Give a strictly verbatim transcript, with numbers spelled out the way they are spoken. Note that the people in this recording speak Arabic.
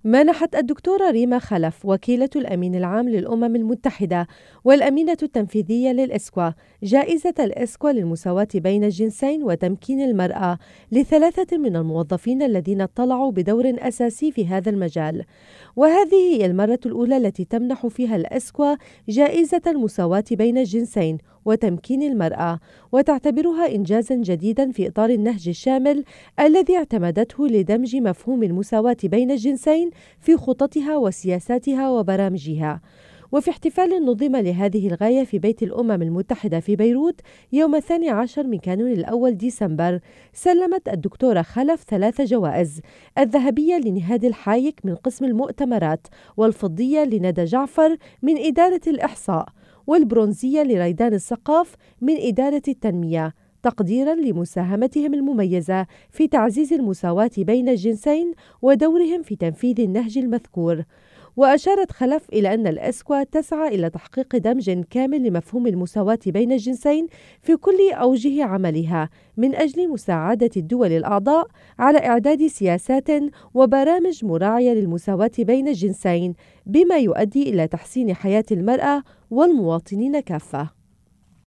منحت الدكتورة ريما خلف وكيلة الأمين العام للأمم المتحدة والأمينة التنفيذية للإسكوا جائزة الإسكوا للمساواة بين الجنسين وتمكين المرأة لثلاثة من الموظفين الذين اطلعوا بدور أساسي في هذا المجال، وهذه هي المرة الأولى التي تمنح فيها الإسكوا جائزة المساواة بين الجنسين وتمكين المرأة، وتعتبرها إنجازاً جديداً في إطار النهج الشامل الذي اعتمدته لدمج مفهوم المساواة بين الجنسين في خططها وسياساتها وبرامجها. وفي احتفال نظم لهذه الغاية في بيت الأمم المتحدة في بيروت يوم الثاني عشر من كانون الأول ديسمبر، سلمت الدكتورة خلف ثلاث جوائز: الذهبية لنهاد الحايك من قسم المؤتمرات، والفضية لندى جعفر من إدارة الإحصاء، والبرونزية لريدان السقاف من إدارة التنمية، تقديراً لمساهمتهم المميزة في تعزيز المساواة بين الجنسين ودورهم في تنفيذ النهج المذكور. وأشارت خلف إلى أن الإسكوا تسعى إلى تحقيق دمج كامل لمفهوم المساواة بين الجنسين في كل أوجه عملها من أجل مساعدة الدول الأعضاء على إعداد سياسات وبرامج مراعية للمساواة بين الجنسين، بما يؤدي إلى تحسين حياة المرأة والمواطنين كافة.